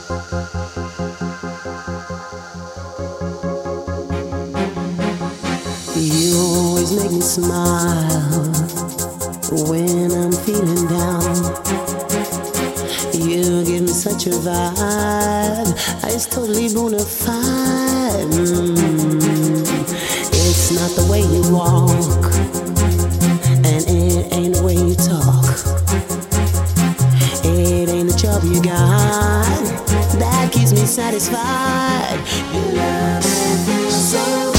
You always make me smile when I'm feeling down. You give me such a vibe, it's totally bona fide. It's not the way you walk, and it ain't the way you talk. It ain't the job you got that keeps me satisfied. Your love is so